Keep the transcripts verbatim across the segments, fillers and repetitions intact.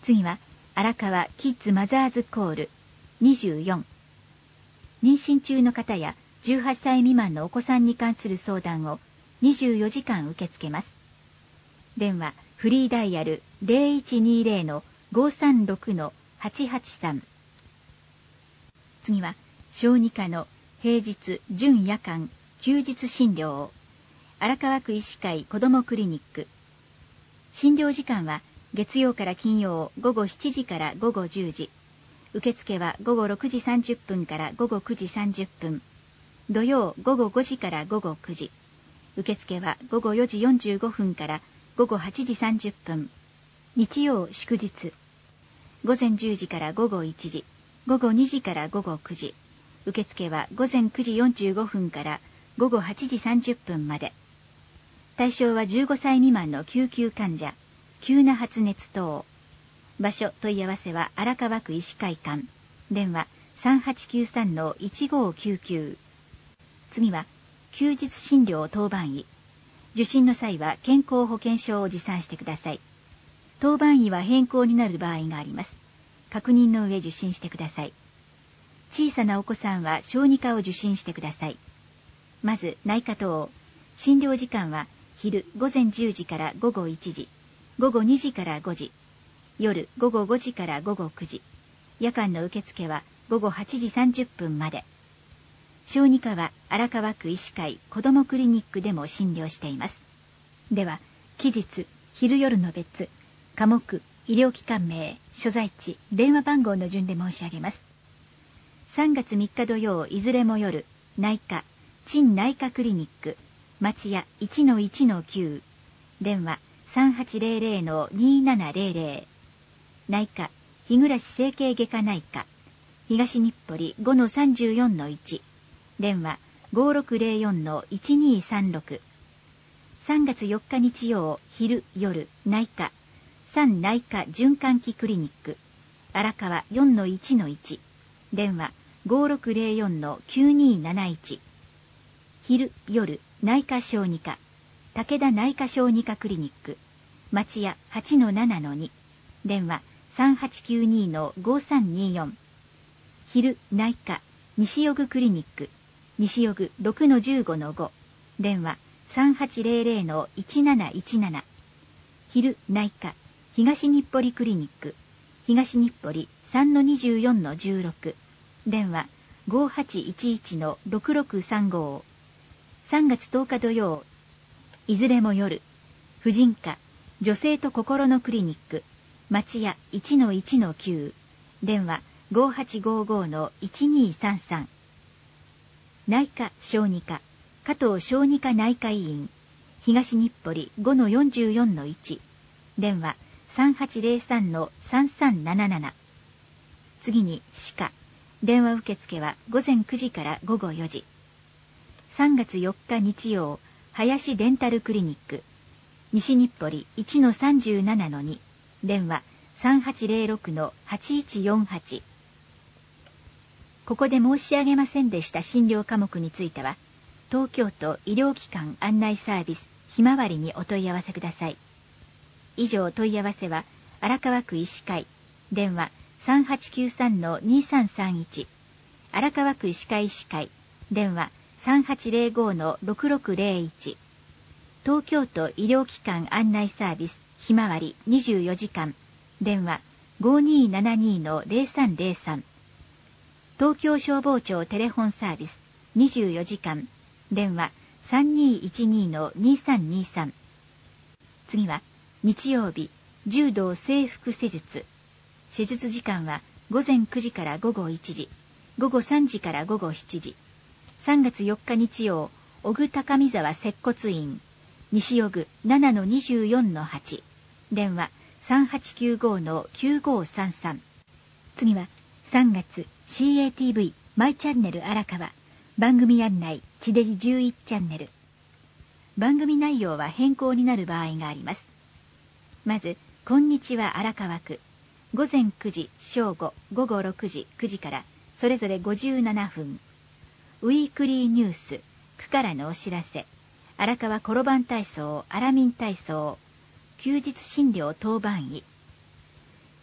次は荒川キッズマザーズコールにじゅうよん。妊娠中の方やじゅうはっさい未満のお子さんに関する相談をにじゅうよじかん受け付けます。電話フリーダイヤル ゼロいちにゼロのごさんろくのはちはちさん。次は小児科の平日準夜間休日診療、荒川区医師会子どもクリニック。診療時間は月曜から金曜午後しちじから午後じゅうじ。受付は午後ろくじさんじゅっぷんから午後くじさんじゅっぷん。土曜午後ごじから午後くじ。受付は午後よじよんじゅうごふんから午後はちじさんじゅっぷん。日曜祝日。午前じゅうじから午後いちじ。午後にじから午後くじ。受付は午前くじよんじゅうごふんから午後はちじさんじゅっぷんまで。対象はじゅうごさい未満の救急患者、急な発熱等。場所問い合わせは荒川区医師会館。電話さんはちきゅうさんのいちごきゅうきゅう。次は休日診療当番医。受診の際は健康保険証を持参してください。当番医は変更になる場合があります。確認の上受診してください。小さなお子さんは小児科を受診してください。まず内科等。診療時間は昼午前じゅうじから午後いちじ、午後にじからごじ、夜午後ごじから午後くじ。夜間の受付は午後はちじさんじゅっぷんまで。小児科は荒川区医師会子どもクリニックでも診療しています。では期日昼夜の別、科目、医療機関名、所在地、電話番号の順で申し上げます。さんがつみっか土曜いずれも夜、内科陳内科クリニック町屋 いちのいちのきゅう。電話さんはちゼロゼロのにななゼロゼロ。内科日暮整形外科内科東日暮里 ごのさんじゅうよんのいち。電話ごろくゼロよんのいちにさんろく。さんがつよっか日曜昼夜内科三内科循環器クリニック荒川 よんのいちのいち。電話ごろくゼロよんのきゅうになないち。昼夜内科小児科武田内科小児科クリニック町屋 はちのななのに。電話さんはちきゅうにのごさんによん。昼内科西予具クリニック西予具 ろくのじゅうごのご。電話さんはちゼロゼロのいちなないちなな。昼内科東日暮里クリニック東日暮里 さんのにじゅうよんのじゅうろく。電話ごはちいちいちのろくろくさんご。さんがつとおか土曜いずれも夜、婦人科女性と心のクリニック町屋 いちのいちのきゅう。電話ごはちごごのいちにさんさん。内科小児科加藤小児科内科医院東日暮里 ごのよんじゅうよんのいち。電話さんはちゼロさんのさんさんなななな。次に歯科電話受付は午前くじから午後よじ。さんがつよっか日曜林デンタルクリニック西日暮里 いちのさんじゅうななのに。電話さんはちゼロろくのはちいちよんはち。ここで申し上げませんでした診療科目については東京都医療機関案内サービスひまわりにお問い合わせください。以上問い合わせは荒川区医師会電話さんはちきゅうさんのにさんさんいち。荒川区医師会医師会電話さんはちゼロごのろくろくゼロいち。東京都医療機関案内サービスひまわりにじゅうよじかん電話ごにななにのゼロさんゼロさん。東京消防庁テレフォンサービスにじゅうよじかん電話さんにいちにのにさんにさん。次は日曜日柔道整復施術。施術時間は午前くじから午後いちじ、午後さんじから午後しちじ。さんがつよっか日曜小具高見沢接骨院西予具 ななのにじゅうよんのはち。電話さんはちきゅうごのきゅうごさんさん。次はさんがつ シーエーティーブイ マイチャンネル荒川番組案内地デジじゅういちチャンネル。番組内容は変更になる場合があります。まずこんにちは荒川区午前くじ正午午後ろくじくじからそれぞれごじゅうななふん。ウィークリーニュース区からのお知らせ荒川転ばん体操アラミン体操休日診療当番医。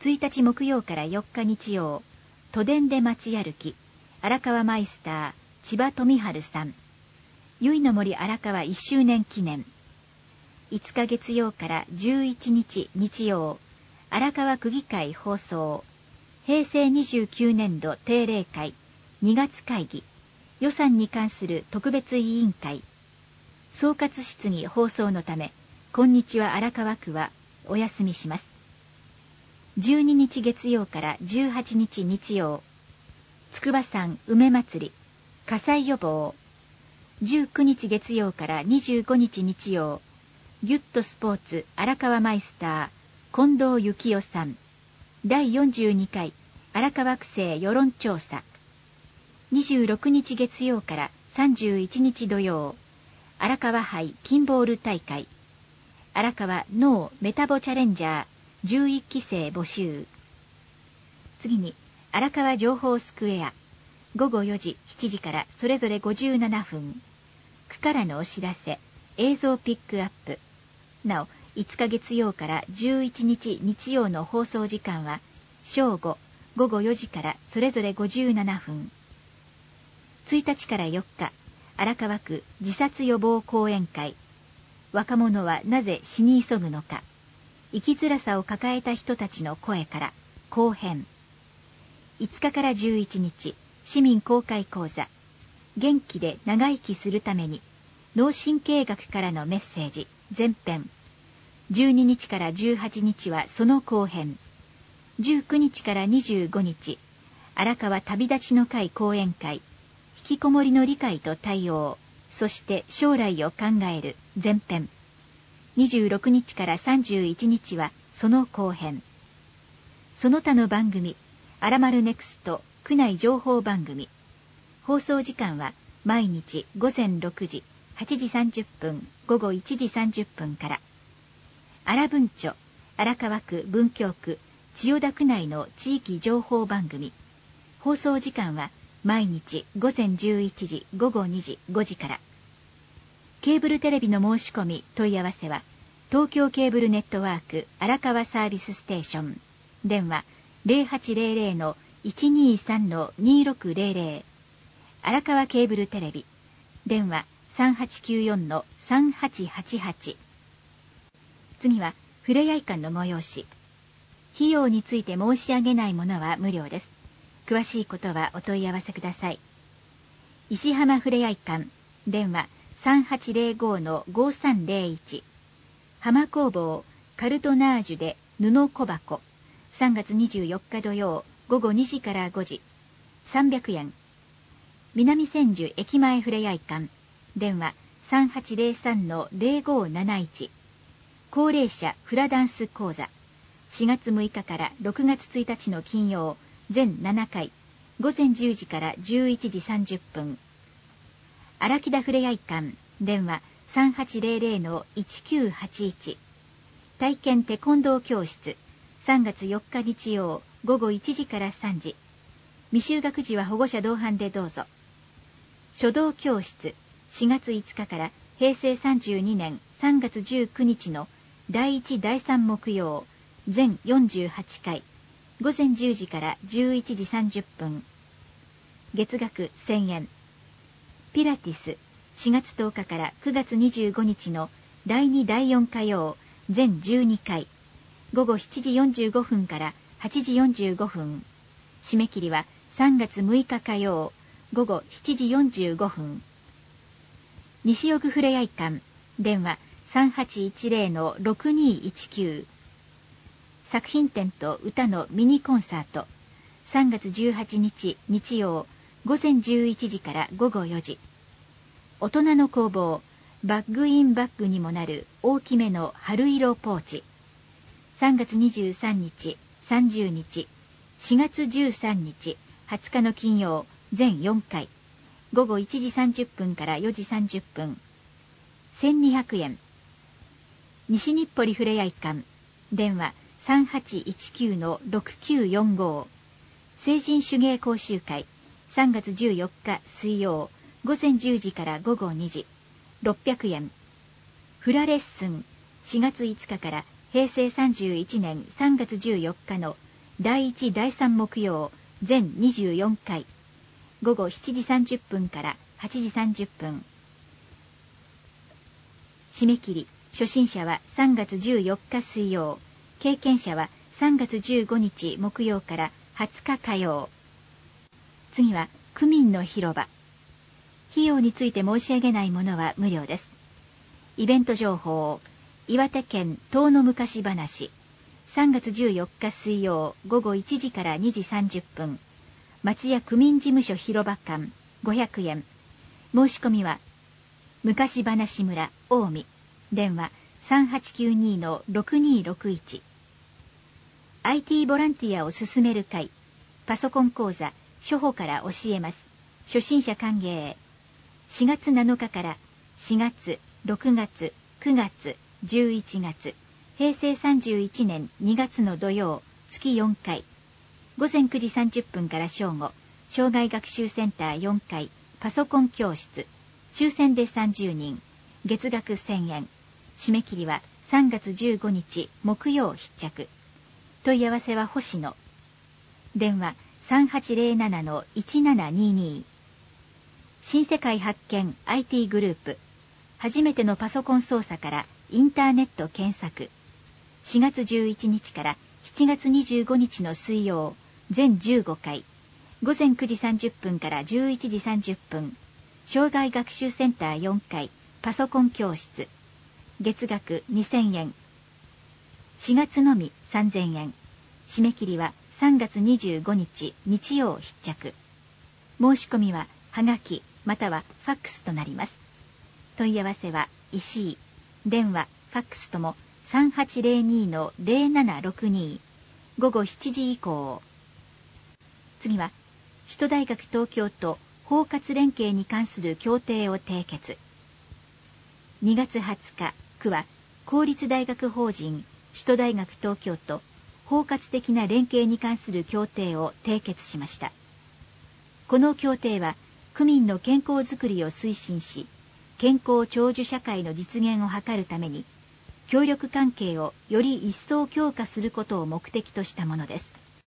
ついたち木曜からよっか日曜、都電で街歩き、荒川マイスター、千葉富春さん。ゆいの森荒川いっしゅうねん記念。いつか月曜からじゅういちにち日曜、荒川区議会放送、へいせいにじゅうきゅうねんど定例会、にがつ会議、予算に関する特別委員会。総括質疑放送のため、こんにちは荒川区はお休みします。じゅうににち月曜からじゅうはちにち日曜、筑波山梅祭り、火災予防。じゅうくにち月曜からにじゅうごにち日曜、ギュッとスポーツ荒川マイスター、近藤幸代さん。だいよんじゅうにかい荒川区政世論調査。にじゅうろくにち月曜からさんじゅういちにち土曜、荒川杯キンボール大会。荒川ノーメタボチャレンジャーじゅういっきせい募集。次に荒川情報スクエア。ごごよじ、しちじからそれぞれごじゅうななふん。区からのお知らせ、映像ピックアップ。なお、いつか月曜からじゅういちにち日曜の放送時間は、正午、ごごよじからそれぞれごじゅうななふん。ついたちからよっか、荒川区自殺予防講演会。若者はなぜ死に急ぐのか。生きづらさを抱えた人たちの声から後編。いつかからじゅういちにち、市民公開講座。元気で長生きするために、脳神経学からのメッセージ前編。じゅうににちからじゅうはちにちはその後編。じゅうくにちからにじゅうごにち、荒川旅立ちの会講演会。引きこもりの理解と対応、そして将来を考える前編。にじゅうろくにちからさんじゅういちにちはその後編。その他の番組、あらまるネクスト区内情報番組。放送時間は毎日ごぜんろくじ、はちじさんじゅっぷん、ごごいちじさんじゅっぷんから。荒文書、荒川区文京区、千代田区内の地域情報番組。放送時間は毎日ごぜんじゅういちじ、ごごにじ、ごじから。ケーブルテレビの申し込み、問い合わせは、東京ケーブルネットワーク荒川サービスステーション。電話 ゼロはちゼロゼロ いちにさん にろくゼロゼロ。荒川ケーブルテレビ。電話 さんはちきゅうよん さんはちはちはち。次は、ふれあい館の催し。費用について申し上げないものは無料です。詳しいことはお問い合わせください。石浜ふれあい館。電話 さんはちゼロご ごさんゼロいち。浜工房カルトナージュで布小箱。さんがつにじゅうよっか土曜ごごにじからごじ。さんびゃくえん。南千住駅前ふれあい館。電話 さんはちゼロさん ゼロごなないち。高齢者フラダンス講座。しがつむいかからろくがつついたちの金曜、全ななかい。ごぜんじゅうじからじゅういちじさんじゅっぷん。荒木田ふれあい館。電話 さんはちゼロゼロ いちきゅうはちいち。体験テコンドー教室。さんがつよっか日曜ごごいちじからさんじ。未就学児は保護者同伴でどうぞ。書道教室。しがついつかからへいせいさんじゅうにねんさんがつじゅうくにちのだいいちだいさん木曜、全よんじゅうはちかい。ごぜんじゅうじからじゅういちじさんじゅっぷん。月額せんえん。ピラティス。しがつとおかからくがつにじゅうごにちのだいにだいよん火曜、全じゅうにかい。ごごしちじよんじゅうごふんからはちじよんじゅうごふん。締め切りはさんがつむいか火曜、ごごしちじよんじゅうごふん。西奥ふれあい館。電話 さんはちいちゼロ ろくにいちきゅう。作品展と歌のミニコンサート。さんがつじゅうはちにち日曜、ごぜんじゅういちじからごごよじ。大人の工房、バッグインバッグにもなる大きめの春色ポーチ。さんがつにじゅうさんにち、さんじゅうにち、しがつじゅうさんにち、はつかの金曜、全よんかい。ごごいちじさんじゅっぷんからよじさんじゅっぷん。せんにひゃくえん。西日暮里ふれあい館。電話 さんはちいちきゅう ろくきゅうよんご。成人手芸講習会。さんがつじゅうよっか水曜、ごぜんじゅうじからごごにじ。ろっぴゃくえん。フラレッスン。しがついつかからへいせいさんじゅういちねんさんがつじゅうよっかのだいいち、だいさん木曜、全にじゅうよんかい、ごごしちじさんじゅっぷんからはちじさんじゅっぷん。締め切り、初心者はさんがつじゅうよっか水曜、経験者はさんがつじゅうごにち木曜からはつか火曜。次は区民の広場。費用について申し上げないものは無料です。イベント情報、岩手県遠野昔話、さんがつじゅうよっか水曜ごごいちじからにじさんじゅっぷん、松屋区民事務所広場館ごひゃくえん。申し込みは昔話村近江、電話 さんはちきゅうに ろくにろくいち。 アイティー ボランティアを進める会、パソコン講座初歩から教えます。初心者歓迎。しがつなのかからしがつ、ろくがつ、くがつ、じゅういちがつ、へいせいさんじゅういちねんにがつの土曜、月よんかい。午前くじさんじゅっぷんから正午、障害学習センターよんかい、パソコン教室。抽選でさんじゅうにん、月額せんえん。締め切りはさんがつじゅうごにち木曜必着。問い合わせは星野。電話 さんはちゼロななのいちななにに。新世界発見 アイティー グループ。初めてのパソコン操作からインターネット検索。しがつじゅういちにちからしちがつにじゅうごにちの水曜、全じゅうごかい。午前くじさんじゅっぷんからじゅういちじさんじゅっぷん。障害学習センターよんかい、パソコン教室。月額にせんえん。しがつのみさんぜんえん。締め切りはさんがつにじゅうごにち日曜必着。申し込みははがきまたはファックスとなります。問い合わせは石井。電話、ファックスともさんはちゼロにのゼロななろくに。午後しちじ以降。次は首都大学東京都包括連携に関する協定を締結。にがつはつか、区は公立大学法人首都大学東京都包括的な連携に関する協定を締結しました。この協定は区民の健康づくりを推進し、健康長寿社会の実現を図るために協力関係をより一層強化することを目的としたものです。